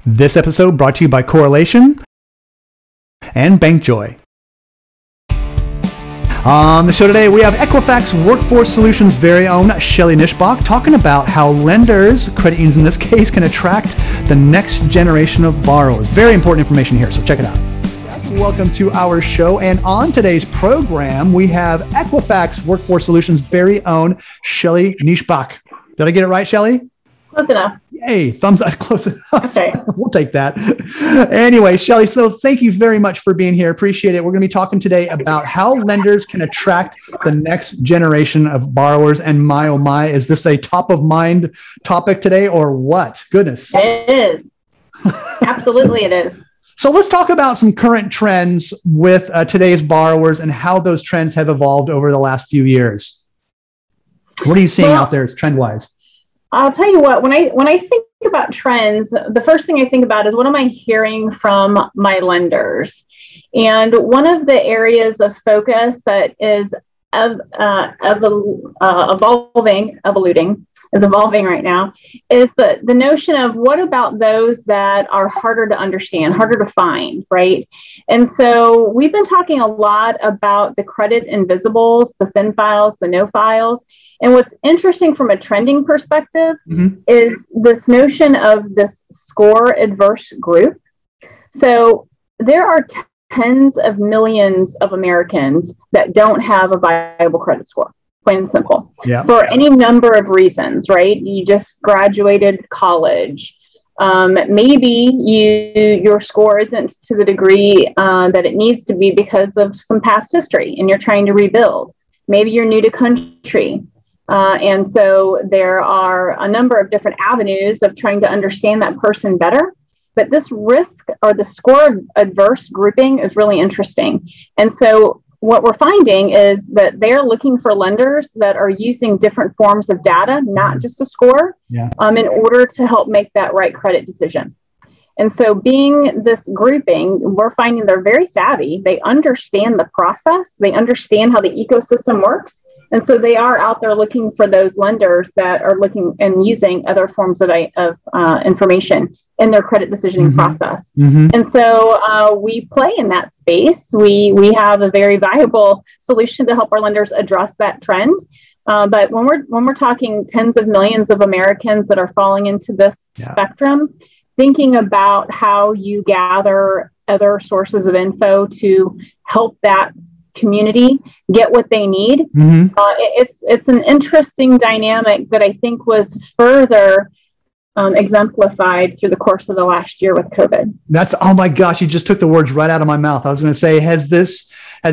This episode brought to you by Correlation and BankJoy. On the show today, we have Equifax Workforce Solutions' very own Shelly Nishbach talking about how lenders, credit unions in this case, can attract the next generation of borrowers. Very important information here, so check it out. Welcome to our show. And on today's program, we have Equifax Workforce Solutions' very own Shelly Nishbach. Did I get it right, Shelly? Close enough. Hey, thumbs up, close enough. Okay. We'll take that. Anyway, Shelly, so thank you very much for being here. Appreciate it. We're going to be talking today about how lenders can attract the next generation of borrowers. And my, oh my, is this a top of mind topic today or what? Goodness. It is. Absolutely it is. So let's talk about some current trends with today's borrowers and how those trends have evolved over the last few years. What are you seeing out there trend-wise? I'll tell you what, when I think about trends, the first thing I think about is what am I hearing from my lenders? And one of the areas of focus that is evolving right now is the notion of what about those that are harder to understand, harder to find, right? And so we've been talking a lot about the credit invisibles, the thin files, the no files. And what's interesting from a trending perspective is this notion of this score adverse group. So there are tens of millions of Americans that don't have a viable credit score, plain and simple, for any number of reasons, right? You just graduated college. Maybe your score isn't to the degree that it needs to be because of some past history and you're trying to rebuild. Maybe you're new to country. And so there are a number of different avenues of trying to understand that person better. But this risk or the score adverse grouping is really interesting. And so what we're finding is that they're looking for lenders that are using different forms of data, not just a score, in order to help make that right credit decision. And so being this grouping, we're finding they're very savvy. They understand the process. They understand how the ecosystem works. And so they are out there looking for those lenders that are looking and using other forms of information in their credit decisioning process. And so we play in that space. We have a very valuable solution to help our lenders address that trend. But when we're talking tens of millions of Americans that are falling into this spectrum, thinking about how you gather other sources of info to help that community get what they need. It's an interesting dynamic that I think was further exemplified through the course of the last year with COVID. Oh my gosh, you just took the words right out of my mouth. I was going to say, is this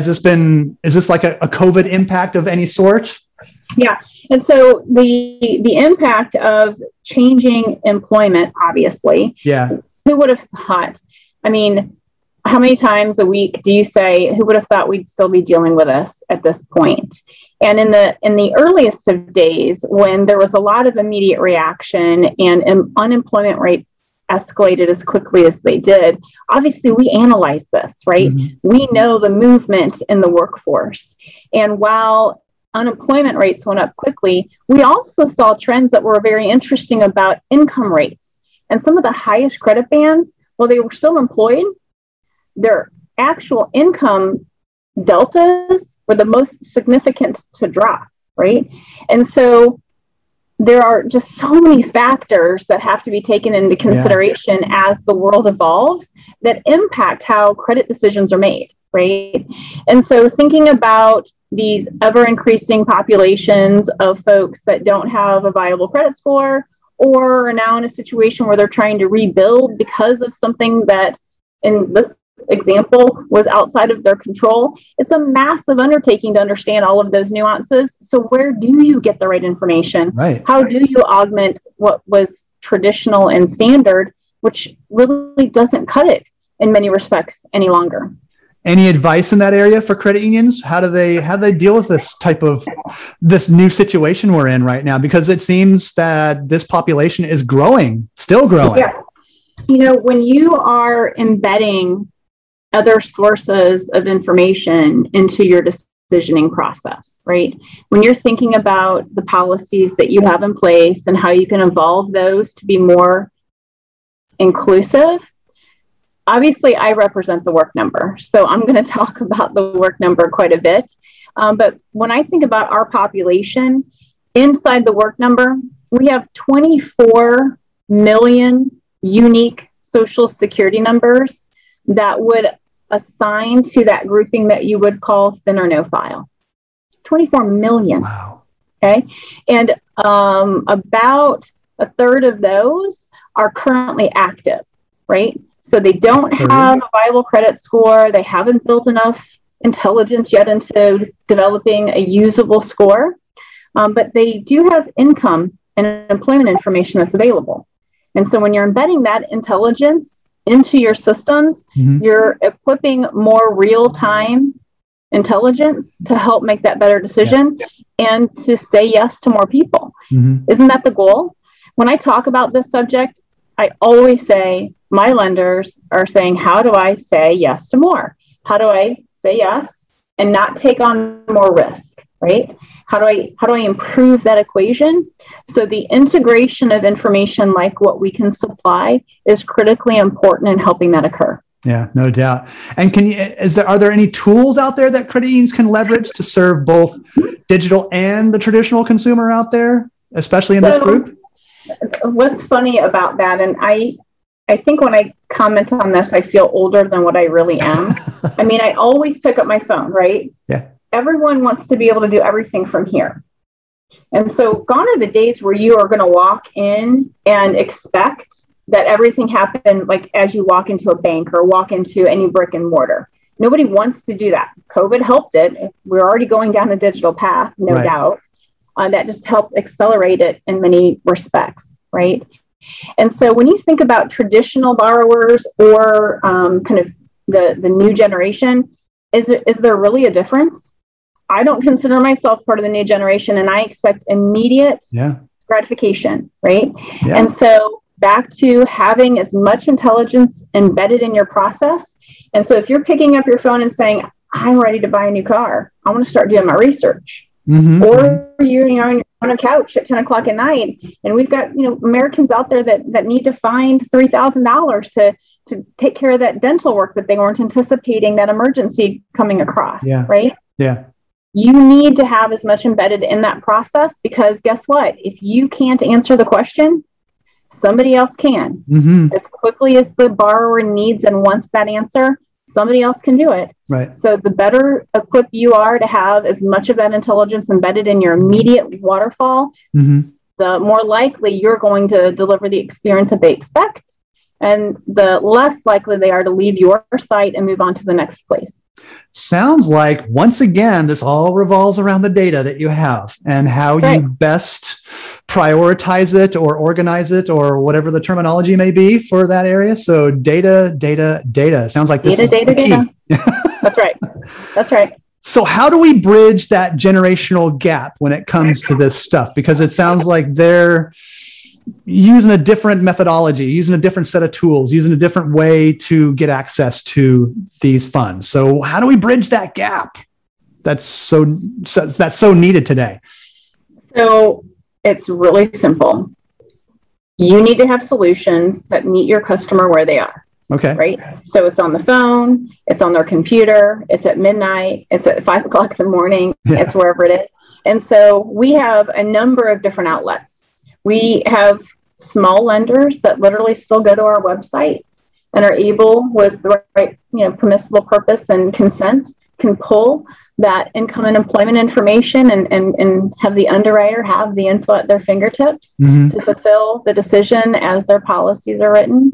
like a COVID impact of any sort? Yeah. And so the impact of changing employment, obviously, who would have thought? I mean, how many times a week do you say, who would have thought we'd still be dealing with this at this point? And in the earliest of days, when there was a lot of immediate reaction and unemployment rates escalated as quickly as they did, obviously we analyze this, right? We know the movement in the workforce. And while unemployment rates went up quickly, we also saw trends that were very interesting about income rates. And some of the highest credit bands, while they were still employed, their actual income deltas were the most significant to drop, right? And so there are just so many factors that have to be taken into consideration as the world evolves that impact how credit decisions are made, right? And so thinking about these ever-increasing populations of folks that don't have a viable credit score or are now in a situation where they're trying to rebuild because of something that, in this example, was outside of their control. It's a massive undertaking to understand all of those nuances. So where do you get the right information? How do you augment what was traditional and standard, which really doesn't cut it in many respects any longer? Any advice in that area for credit unions? How do they deal with this new situation we're in right now? Because it seems that this population is still growing. Yeah. You know, when you are embedding other sources of information into your decisioning process, right? When you're thinking about the policies that you have in place and how you can evolve those to be more inclusive. Obviously, I represent the Work Number, so I'm going to talk about the Work Number quite a bit. But when I think about our population, inside the Work Number, we have 24 million unique Social Security numbers that would assign to that grouping that you would call thin or no file. 24 million. Wow. Okay. And about a third of those are currently active, right? So they don't have a viable credit score. They haven't built enough intelligence yet into developing a usable score, but they do have income and employment information that's available. And so when you're embedding that intelligence into your systems, you're equipping more real-time intelligence to help make that better decision and to say yes to more people. Isn't that the goal? When I talk about this subject, I always say my lenders are saying, how do I say yes to more? How do I say yes and not take on more risk, right? How do I improve that equation? So the integration of information like what we can supply is critically important in helping that occur. Yeah, no doubt. And are there any tools out there that credit unions can leverage to serve both digital and the traditional consumer out there, especially in this group? What's funny about that, and I think when I comment on this, I feel older than what I really am. I mean, I always pick up my phone, right? Yeah. Everyone wants to be able to do everything from here. And so gone are the days where you are going to walk in and expect that everything happened like as you walk into a bank or walk into any brick and mortar. Nobody wants to do that. COVID helped it. We're already going down the digital path, no doubt. That just helped accelerate it in many respects, right? And so when you think about traditional borrowers or kind of the new generation, is there really a difference? I don't consider myself part of the new generation, and I expect immediate gratification, right? Yeah. And so back to having as much intelligence embedded in your process. And so if you're picking up your phone and saying, I'm ready to buy a new car, I want to start doing my research. Or you're on a couch at 10 o'clock at night, and we've got Americans out there that need to find $3,000 to take care of that dental work that they weren't anticipating that emergency coming across, right? Yeah. You need to have as much embedded in that process, because guess what? If you can't answer the question, somebody else can. As quickly as the borrower needs and wants that answer, somebody else can do it. Right. So the better equipped you are to have as much of that intelligence embedded in your immediate waterfall, the more likely you're going to deliver the experience that they expect, and the less likely they are to leave your site and move on to the next place. Sounds like, once again, this all revolves around the data that you have and how you best prioritize it or organize it or whatever the terminology may be for that area. So data. Sounds like this is the key. That's right. That's right. So how do we bridge that generational gap when it comes to this stuff? Because it sounds like they're using a different methodology, using a different set of tools, using a different way to get access to these funds. So how do we bridge that gap that's so needed today? So it's really simple. You need to have solutions that meet your customer where they are. Okay. Right. So it's on the phone, it's on their computer, it's at midnight, it's at 5 o'clock in the morning, it's wherever it is. And so we have a number of different outlets. We have small lenders that literally still go to our website and are able, with the right, permissible purpose and consent, can pull that income and employment information and have the underwriter have the info at their fingertips to fulfill the decision as their policies are written.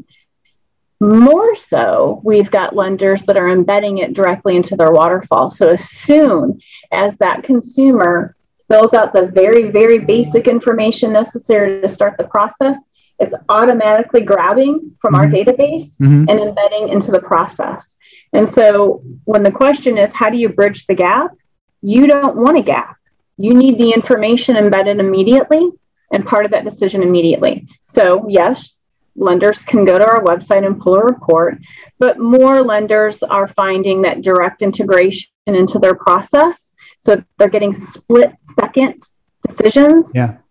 More so, we've got lenders that are embedding it directly into their waterfall. So as soon as that consumer fills out the very, very basic information necessary to start the process, it's automatically grabbing from our database and embedding into the process. And so when the question is, how do you bridge the gap? You don't want a gap. You need the information embedded immediately and part of that decision immediately. So yes, lenders can go to our website and pull a report, but more lenders are finding that direct integration into their process. So they're getting split second decisions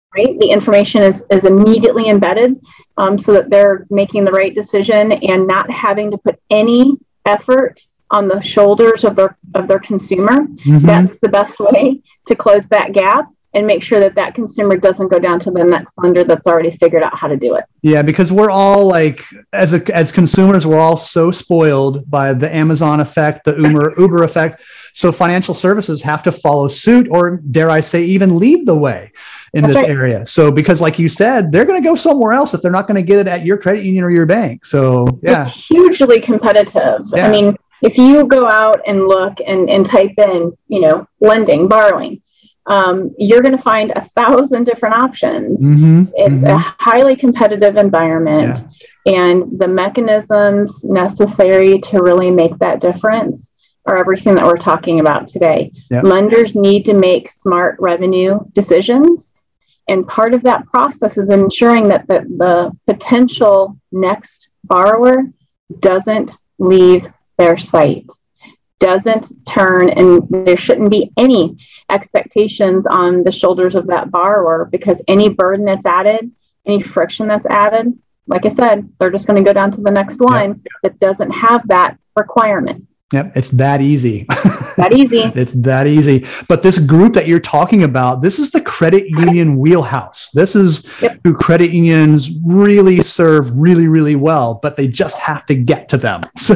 right? The information is immediately embedded so that they're making the right decision and not having to put any effort on the shoulders of their consumer. Mm-hmm. That's the best way to close that gap and make sure that consumer doesn't go down to the next lender that's already figured out how to do it. Yeah, because we're all like, as consumers, we're all so spoiled by the Amazon effect, the Uber effect. So financial services have to follow suit, or dare I say, even lead the way in this area. So because like you said, they're going to go somewhere else if they're not going to get it at your credit union or your bank. So yeah. It's hugely competitive. Yeah. I mean, if you go out and look and type in, lending, borrowing, you're going to find 1,000 different options. Mm-hmm, it's a highly competitive environment, and the mechanisms necessary to really make that difference are everything that we're talking about today. Yep. Lenders need to make smart revenue decisions, and part of that process is ensuring that the potential next borrower doesn't leave their site, doesn't turn, and there shouldn't be any expectations on the shoulders of that borrower, because any burden that's added, any friction that's added, like I said, they're just going to go down to the next one that doesn't have that requirement. Yep, it's that easy. That easy. It's that easy. But this group that you're talking about, this is the credit union wheelhouse. This is who credit unions really serve really, really well, but they just have to get to them. So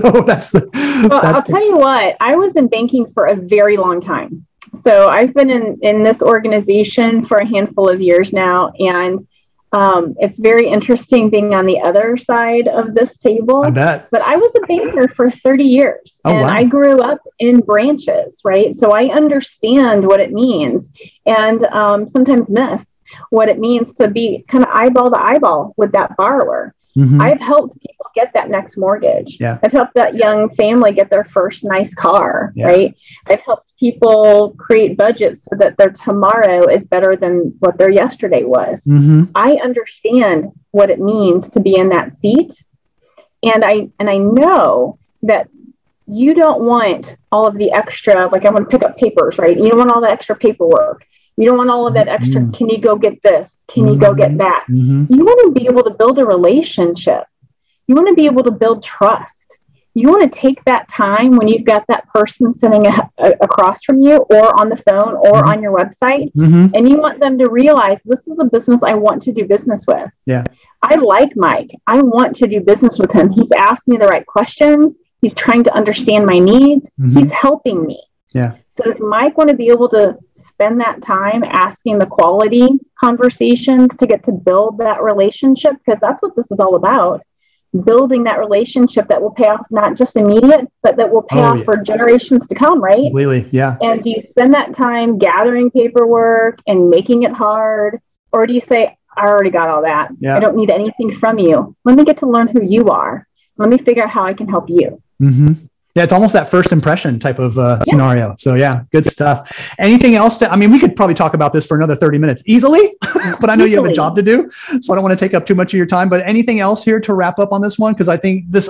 I'll tell you what, I was in banking for a very long time. So I've been in this organization for a handful of years now, and it's very interesting being on the other side of this table. I bet. But I was a banker for 30 years and I grew up in branches, right? So I understand what it means, and sometimes miss what it means to be kind of eyeball to eyeball with that borrower. Mm-hmm. I've helped people get that next mortgage. Yeah. I've helped that young family get their first nice car, right? I've helped people create budgets so that their tomorrow is better than what their yesterday was. Mm-hmm. I understand what it means to be in that seat. And I know that you don't want all of the extra, like I want to pick up papers, right? You don't want all the extra paperwork. You don't want all of that extra, can you go get this? Can you go get that? Mm-hmm. You want to be able to build a relationship. You want to be able to build trust. You want to take that time when you've got that person sitting across from you or on the phone or on your website, and you want them to realize this is a business I want to do business with. Yeah, I like Mike. I want to do business with him. He's asked me the right questions. He's trying to understand my needs. He's helping me. Yeah. So does Mike want to be able to spend that time asking the quality conversations to get to build that relationship? Because that's what this is all about. Building that relationship that will pay off not just immediate, but that will pay off for generations to come, right? Really, yeah. And do you spend that time gathering paperwork and making it hard? Or do you say, I already got all that. Yeah. I don't need anything from you. Let me get to learn who you are. Let me figure out how I can help you. Mm-hmm. Yeah, it's almost that first impression type of scenario. So yeah, good stuff. Anything else we could probably talk about this for another 30 minutes easily, but I know you have a job to do, so I don't want to take up too much of your time. But anything else here to wrap up on this one? Because I think this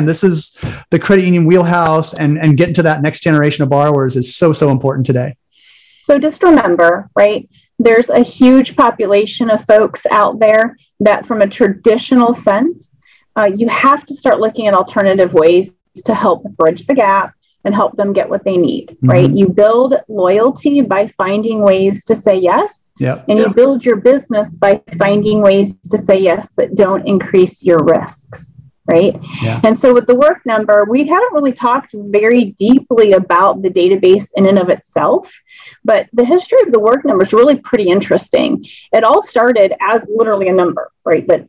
is the credit union wheelhouse, and getting to that next generation of borrowers is so important today. So just remember, right, there's a huge population of folks out there that from a traditional sense, you have to start looking at alternative ways to help bridge the gap and help them get what they need, right? You build loyalty by finding ways to say yes, and you build your business by finding ways to say yes that don't increase your risks, right? Yeah. And so with the work number, we haven't really talked very deeply about the database in and of itself, but the history of the work number is really pretty interesting. It all started as literally a number, right? That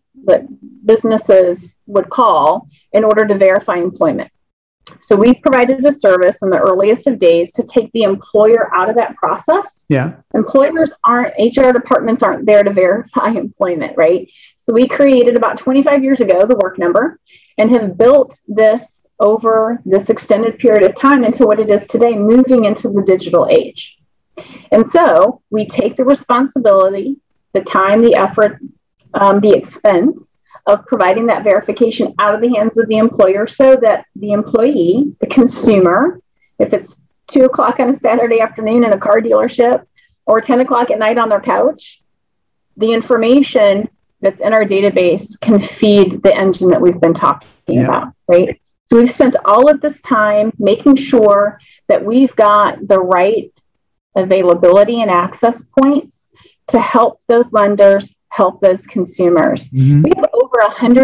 businesses would call in order to verify employment. So we provided a service in the earliest of days to take the employer out of that process. Yeah. Employers HR departments aren't there to verify employment, right? So we created about 25 years ago, the work number, and have built this over this extended period of time into what it is today, moving into the digital age. And so we take the responsibility, the time, the effort, the expense of providing that verification out of the hands of the employer so that the employee, the consumer, if it's 2:00 on a Saturday afternoon in a car dealership or 10 o'clock at night on their couch, the information that's in our database can feed the engine that we've been talking about, right? So we've spent all of this time making sure that we've got the right availability and access points to help those lenders, help those consumers. Mm-hmm. We have over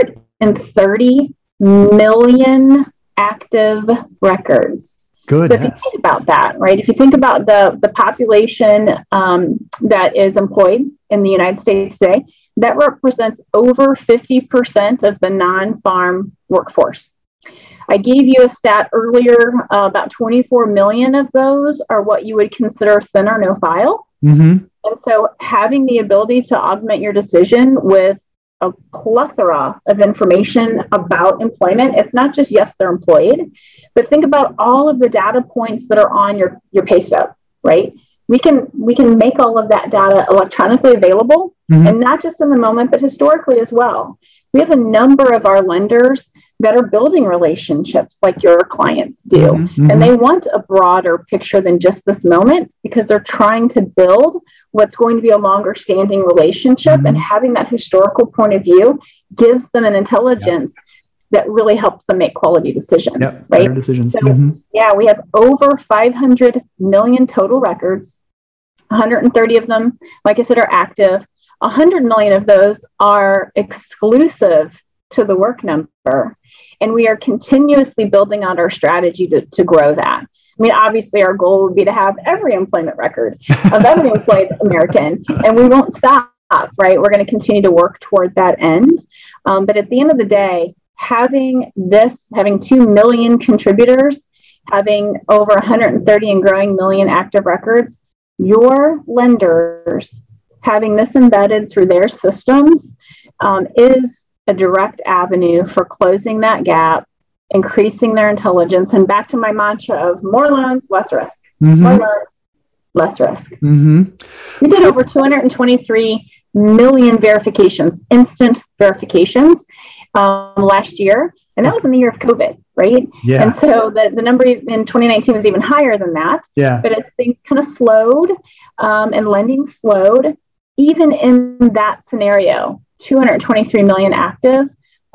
130 million active records. Good. So if you think about that, right? If you think about the population that is employed in the United States today, that represents over 50% of the non-farm workforce. I gave you a stat earlier, about 24 million of those are what you would consider thin or no file. Mm-hmm. And so having the ability to augment your decision with a plethora of information about employment, it's not just, yes, they're employed, but think about all of the data points that are on your pay stub, right? We can make all of that data electronically available, mm-hmm. and not just in the moment, but historically as well. We have a number of our lenders that are building relationships like your clients do. Mm-hmm, mm-hmm. And they want a broader picture than just this moment because they're trying to build what's going to be a longer standing relationship. Mm-hmm. And having that historical point of view gives them an intelligence that really helps them make quality decisions. Right? Better decisions. So, mm-hmm. we have over 500 million total records. 130 of them, like I said, are active. 100 million of those are exclusive to the Work Number. And we are continuously building on our strategy to grow that. I mean, obviously, our goal would be to have every employment record of every employed American, and we won't stop, right? We're going to continue to work toward that end. But at the end of the day, having 2 million contributors, having over 130 and growing million active records, your lenders having this embedded through their systems is a direct avenue for closing that gap, increasing their intelligence, and back to my mantra of more loans, less risk. Mm-hmm. More loans, less risk. Mm-hmm. We did over 223 million verifications, instant verifications last year, and that was in the year of COVID, right? Yeah. And so the number in 2019 was even higher than that. Yeah. But as things kind of slowed and lending slowed, even in that scenario, 223 million active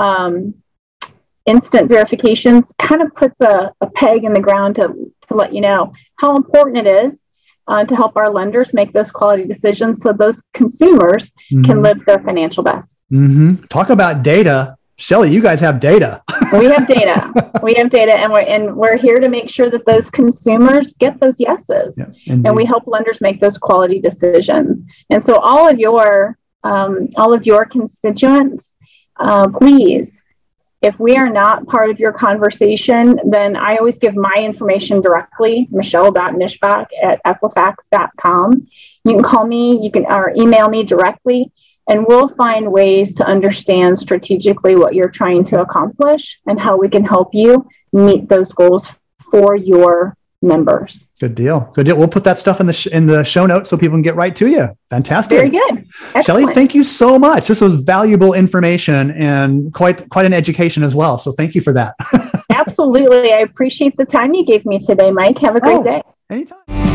instant verifications kind of puts a peg in the ground to let you know how important it is to help our lenders make those quality decisions so those consumers mm-hmm. can live their financial best. Mm-hmm. Talk about data. Shelley, you guys have data. We have data. And we're here to make sure that those consumers get those yeses. Yeah, and we help lenders make those quality decisions. And so all of your constituents, please, if we are not part of your conversation, then I always give my information directly, michelle.nishbach@equifax.com. You can call me, or email me directly, and we'll find ways to understand strategically what you're trying to accomplish and how we can help you meet those goals for your members. Good deal. We'll put that stuff in the show notes so people can get right to you. Fantastic. Very good. Excellent. Shelley, thank you so much. This was valuable information and quite an education as well. So thank you for that. Absolutely. I appreciate the time you gave me today, Mike. Have a great day. Anytime.